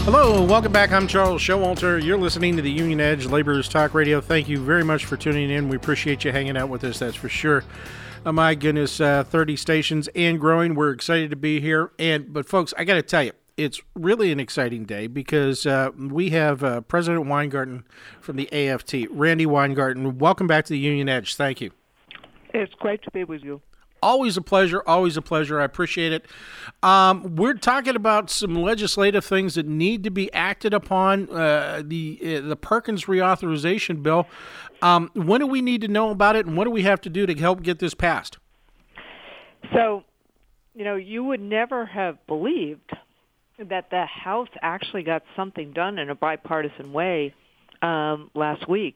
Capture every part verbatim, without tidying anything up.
Hello, welcome back. I'm Charles Showalter. You're listening to the Union Edge Laborers Talk Radio. Thank you very much for tuning in. We appreciate you hanging out with us, that's for sure. Oh my goodness, uh, thirty stations and growing. We're excited to be here. And but folks, I got to tell you, it's really an exciting day because uh, we have uh, President Weingarten from the A F T, Randi Weingarten. Welcome back to the Union Edge. Thank you. It's great to be with you. Always a pleasure. Always a pleasure. I appreciate it. Um, we're talking about some legislative things that need to be acted upon. Uh, the uh, the Perkins reauthorization bill. Um, when do we need to know about it, and what do we have to do to help get this passed? So, you know, you would never have believed that the House actually got something done in a bipartisan way um, last week,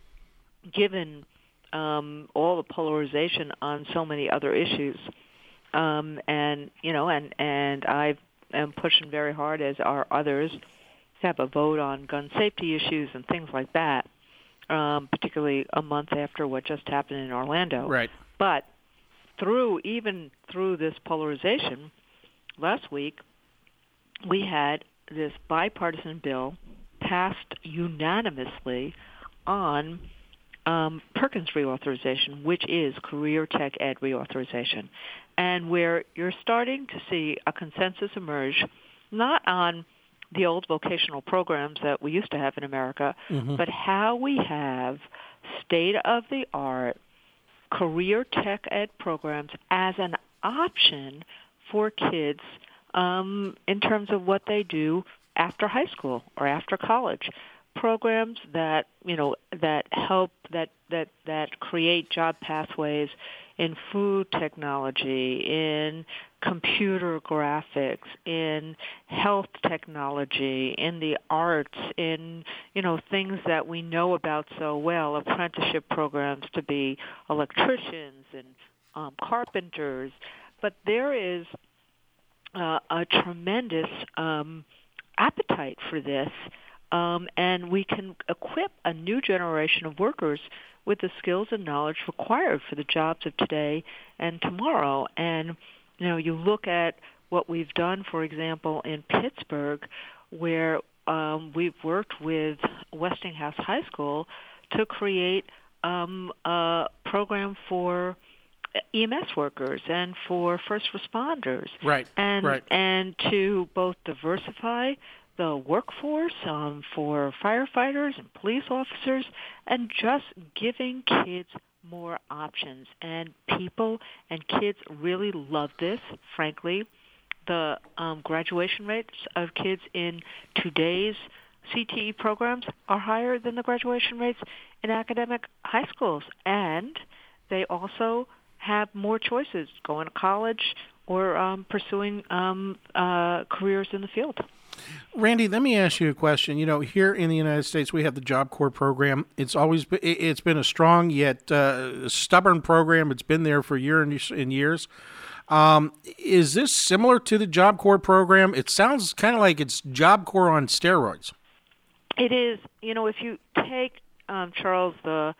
given Um, all the polarization on so many other issues. Um, and, you know, and, and I am pushing very hard, as are others, to have a vote on gun safety issues and things like that, um, particularly a month after what just happened in Orlando. Right. But through, even through this polarization, last week we had this bipartisan bill passed unanimously on Um, Perkins reauthorization, which is Career Tech Ed reauthorization, and where you're starting to see a consensus emerge, not on the old vocational programs that we used to have in America, mm-hmm. but how we have state-of-the-art Career Tech Ed programs as an option for kids um, in terms of what they do after high school or after college. Programs that, you know, that help, that, that, that create job pathways in food technology, in computer graphics, in health technology, in the arts, in, you know, things that we know about so well, apprenticeship programs to be electricians and um, carpenters. But there is uh, a tremendous um, appetite for this. Um, and we can equip a new generation of workers with the skills and knowledge required for the jobs of today and tomorrow. And, you know, you look at what we've done, for example, in Pittsburgh, where um, we've worked with Westinghouse High School to create um, a program for E M S workers and for first responders. Right, and, right. And to both diversify the workforce um, for firefighters and police officers, and just giving kids more options. And people and kids really love this, frankly. The um, graduation rates of kids in today's C T E programs are higher than the graduation rates in academic high schools. And they also have more choices, going to college or um, pursuing um, uh, careers in the field. Randi, let me ask you a question. You know, here in the United States, we have the Job Corps program. It's always been, it's been a strong yet uh, stubborn program. It's been there for years and years. Um, is this similar to the Job Corps program? It sounds kind of like it's Job Corps on steroids. It is. You know, if you take, um, Charles, the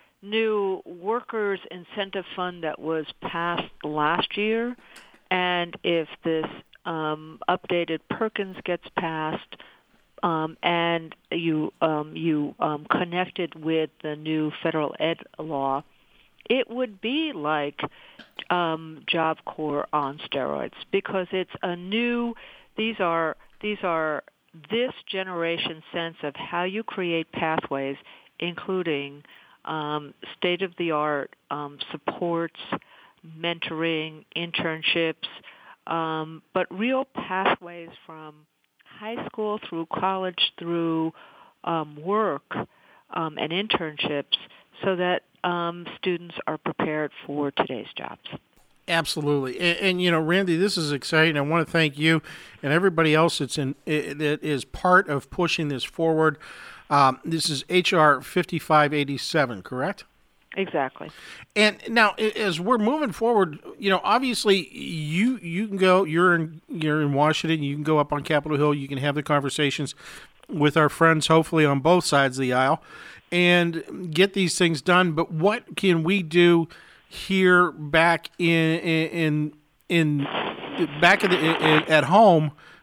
new Workers Incentive Fund that was passed last year, and if this Um, updated Perkins gets passed, um, and you um, you um, connected with the new federal ed law, it would be like um, Job Corps on steroids, because it's a new. These are these are this generation's sense of how you create pathways, including um, state-of-the-art um, supports, mentoring, internships. Um, but real pathways from high school through college through um, work um, and internships, so that um, students are prepared for today's jobs. Absolutely. And, and, you know, Randi, this is exciting. I want to thank you and everybody else that's in, that is part of pushing this forward. Um, this is H R fifty-five eighty-seven, correct? Exactly. And now, as we're moving forward, you know, obviously, you you can go. You're in you're in Washington. You can go up on Capitol Hill. You can have the conversations with our friends, hopefully on both sides of the aisle, and get these things done. But what can we do here, back in in in back at, the, in, at home,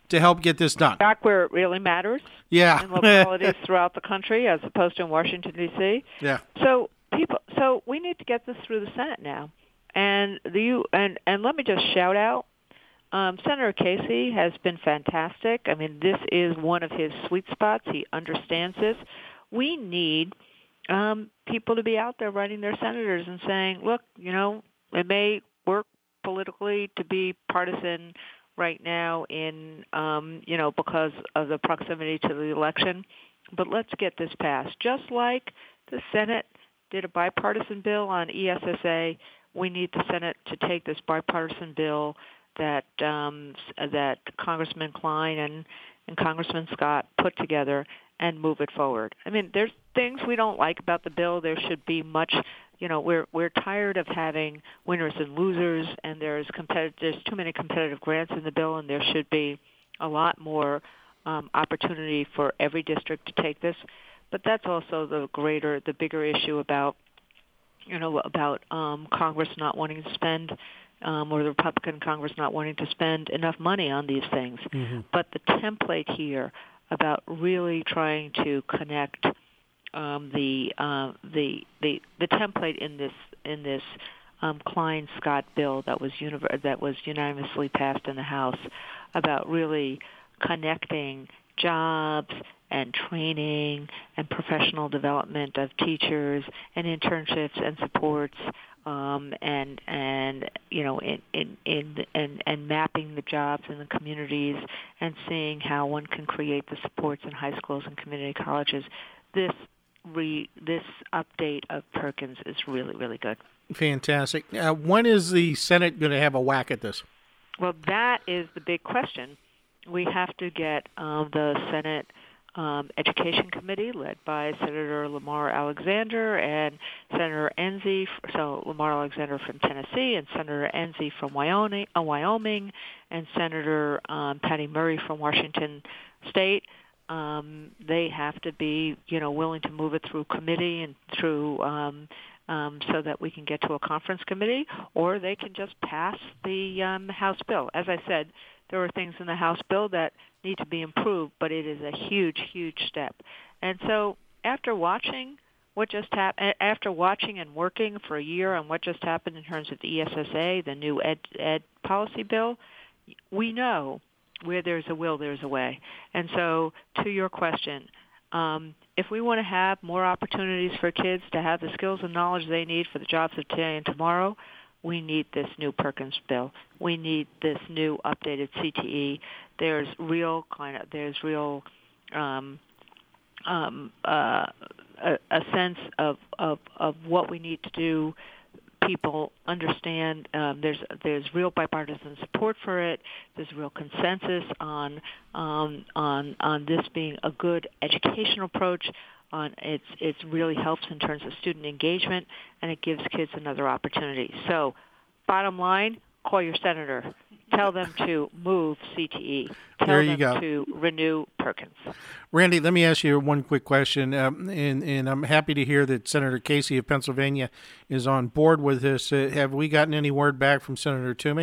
to help get this done. Back where it really matters. Yeah. In localities throughout the country, as opposed to in Washington, D C. Yeah. So people, so we need to get this through the Senate now, and the you and and let me just shout out. Um, Senator Casey has been fantastic. I mean, this is one of his sweet spots. He understands this. We need um, people to be out there writing their senators and saying, look, you know, it may work politically to be partisan right now in, um, you know, because of the proximity to the election, but let's get this passed. Just like the Senate did a bipartisan bill on E S S A, we need the Senate to take this bipartisan bill that um, that Congressman Klein and, and Congressman Scott put together and move it forward. I mean, there's things we don't like about the bill. There should be much, you know, we're we're tired of having winners and losers, and there's competitive, there's too many competitive grants in the bill, and there should be a lot more um, opportunity for every district to take this. But that's also the greater, the bigger issue about, you know, about um, Congress not wanting to spend Um, or the Republican Congress not wanting to spend enough money on these things. Mm-hmm. But the template here about really trying to connect um, the, uh, the the the template in this in this um, Klein-Scott bill that was univ- that was unanimously passed in the House about really connecting jobs and training and professional development of teachers and internships and supports. Um, and and you know in in, in and, and mapping the jobs in the communities and seeing how one can create the supports in high schools and community colleges. This re, this update of Perkins is really really good. Fantastic. Uh, when is the Senate going to have a whack at this? Well, that is the big question. We have to get um, the Senate Um, Education Committee led by Senator Lamar Alexander and Senator Enzi, so Lamar Alexander from Tennessee and Senator Enzi from Wyoming, uh, Wyoming and Senator um, Patty Murray from Washington State. Um, they have to be, you know, willing to move it through committee and through um, um, so that we can get to a conference committee, or they can just pass the um, House bill. As I said, there are things in the House bill that need to be improved, but it is a huge, huge step. And so after watching what just happened, after watching and working for a year on what just happened in terms of the E S S A, the new ed, ed policy bill, we know where there's a will, there's a way. And so to your question, um, if we want to have more opportunities for kids to have the skills and knowledge they need for the jobs of today and tomorrow, we need this new Perkins bill. We need this new updated C T E. There's real kind of there's real um, um, uh, a, a sense of, of of what we need to do. People understand um, there's there's real bipartisan support for it. There's real consensus on um, on on this being a good educational approach. On it's it really helps in terms of student engagement, and it gives kids another opportunity. So, bottom line, call your senator. Tell them to move C T E. Tell there you them go. to renew Perkins. Randy, let me ask you one quick question, um, and, and I'm happy to hear that Senator Casey of Pennsylvania is on board with this. Uh, have we gotten any word back from Senator Toomey?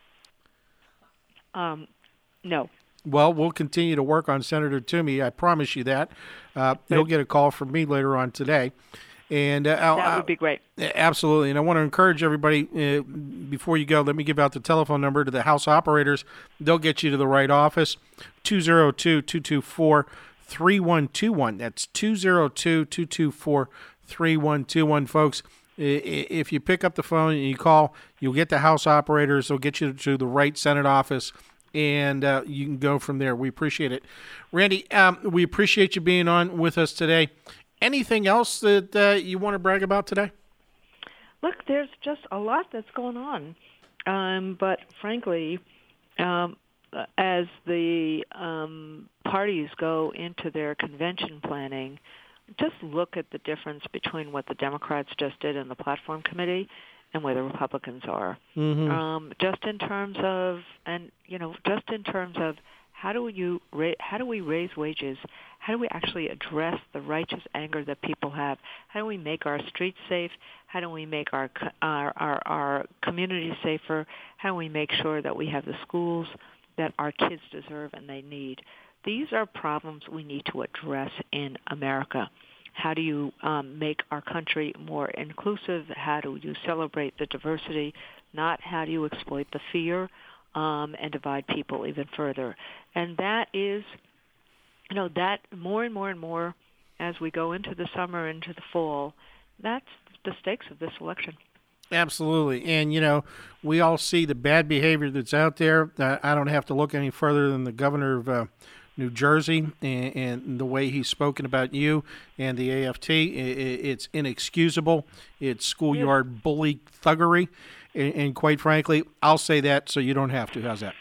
Um, no. Well, we'll continue to work on Senator Toomey. I promise you that. Uh, he'll get a call from me later on today. And uh, that would be great. Absolutely. And I want to encourage everybody, uh, before you go, let me give out the telephone number to the House operators. They'll get you to the right office, two oh two, two two four, three one two one. That's two oh two, two two four, three one two one, folks. If you pick up the phone and you call, you'll get the House operators. They'll get you to the right Senate office, and uh, you can go from there. We appreciate it. Randy, um, we appreciate you being on with us today. Anything else that uh, you want to brag about today? Look, there's just a lot that's going on. Um, but frankly, um, as the um, parties go into their convention planning, just look at the difference between what the Democrats just did in the platform committee and where the Republicans are. Mm-hmm. Um, just in terms of, and you know, just in terms of how do you ra- how do we raise wages? How do we actually address the righteous anger that people have? How do we make our streets safe? How do we make our our our, our communities safer? How do we make sure that we have the schools that our kids deserve and they need. These are problems we need to address in America. How do you um, make our country more inclusive? How do you celebrate the diversity? Not how do you exploit the fear um, and divide people even further. And that is, you know, that more and more and more as we go into the summer, into the fall, that's the stakes of this election. Absolutely. And, you know, we all see the bad behavior that's out there. Uh, I don't have to look any further than the governor of uh, New Jersey and, and the way he's spoken about you and the A F T. It, it's inexcusable. It's schoolyard bully thuggery. And, and quite frankly, I'll say that so you don't have to. How's that?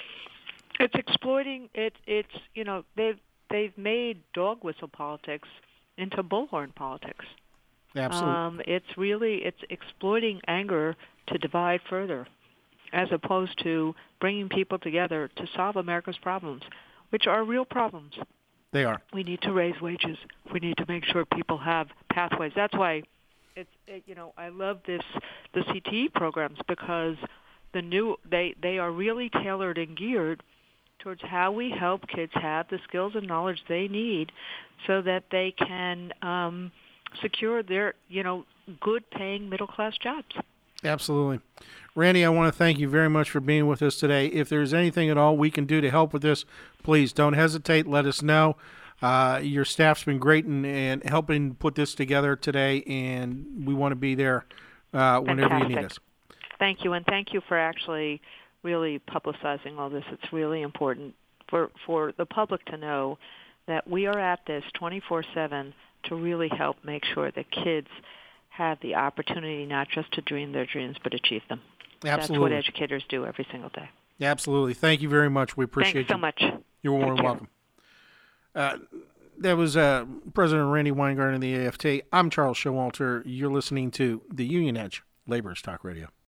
It's exploiting it. It's, you know, they've they've made dog whistle politics into bullhorn politics. Absolutely. Um, it's really it's exploiting anger to divide further, as opposed to bringing people together to solve America's problems, which are real problems. They are. We need to raise wages. We need to make sure people have pathways. That's why it's it, you know I love this the C T E programs, because the new they they are really tailored and geared towards how we help kids have the skills and knowledge they need so that they can um, secure their, you know, good-paying middle-class jobs. Absolutely. Randy, I want to thank you very much for being with us today. If there's anything at all we can do to help with this, please don't hesitate. Let us know. Uh, your staff's been great in, in helping put this together today, and we want to be there uh, whenever Fantastic. you need us. Thank you, and thank you for actually really publicizing all this. It's really important for, for the public to know that we are at this twenty-four seven to really help make sure that kids have the opportunity not just to dream their dreams, but achieve them. Absolutely. That's what educators do every single day. Absolutely. Thank you very much. We appreciate Thanks so you. much. You're more than welcome. Uh, that was uh, President Randy Weingarten of the A F T. I'm Charles Showalter. You're listening to the Union Edge Laborers Talk Radio.